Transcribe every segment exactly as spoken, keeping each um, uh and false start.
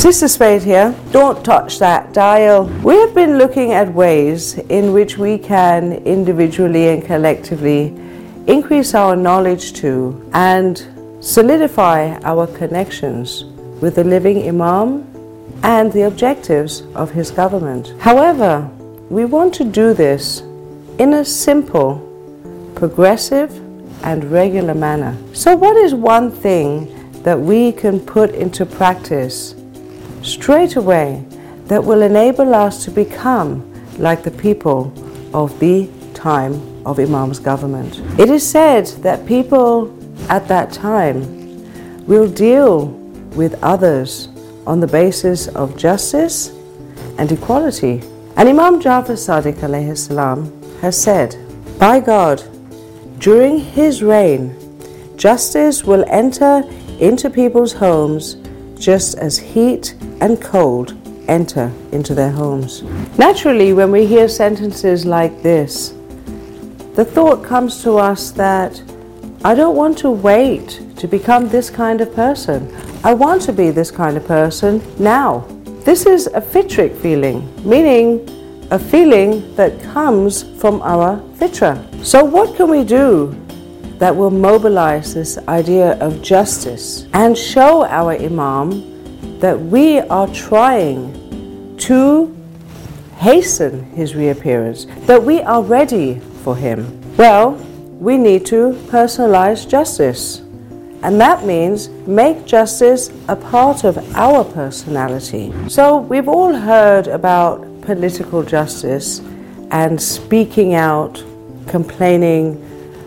Sister Spade here. Don't touch that dial. We have been looking at ways in which we can individually and collectively increase our knowledge to and solidify our connections with the living Imam and the objectives of his government. However, we want to do this in a simple, progressive and regular manner. So what is one thing that we can put into practice straight away that will enable us to become like the people of the time of Imam's government? It is said that people at that time will deal with others on the basis of justice and equality. And Imam Jafar Sadiq alayhi salam has said, by God, during his reign, justice will enter into people's homes just as heat and cold enter into their homes. Naturally, when we hear sentences like this, the thought comes to us that I don't want to wait to become this kind of person. I want to be this kind of person now. This is a fitric feeling, meaning a feeling that comes from our fitra. So what can we do that will mobilize this idea of justice and show our Imam that we are trying to hasten his reappearance, that we are ready for him? Well, we need to personalize justice. And that means make justice a part of our personality. So we've all heard about political justice and speaking out, complaining,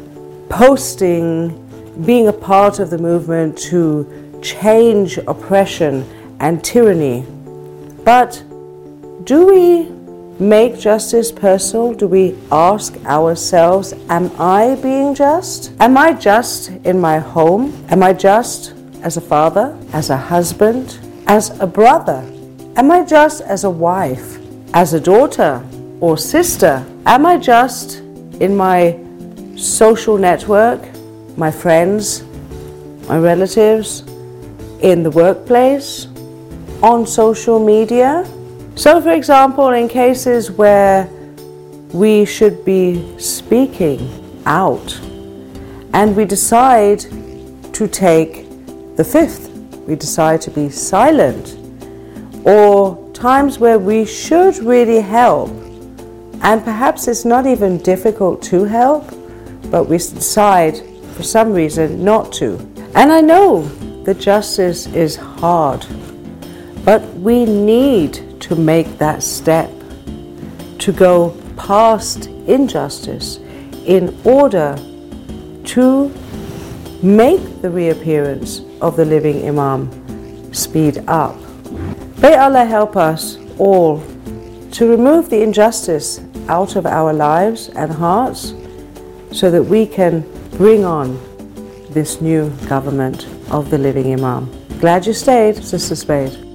posting, being a part of the movement to change oppression and tyranny. But do we make justice personal? Do we ask ourselves, am I being just? Am I just in my home? Am I just as a father, as a husband, as a brother? Am I just as a wife, as a daughter or sister? Am I just in my social network, my friends, my relatives, in the workplace, on social media? So, for example, in cases where we should be speaking out and we decide to take the fifth, we decide to be silent, or times where we should really help and perhaps it's not even difficult to help, but we decide for some reason not to. And I know that justice is hard, but we need to make that step, to go past injustice in order to make the reappearance of the living Imam speed up. May Allah help us all to remove the injustice out of our lives and hearts so that we can bring on this new government of the living Imam. Glad you stayed, Sister Spade.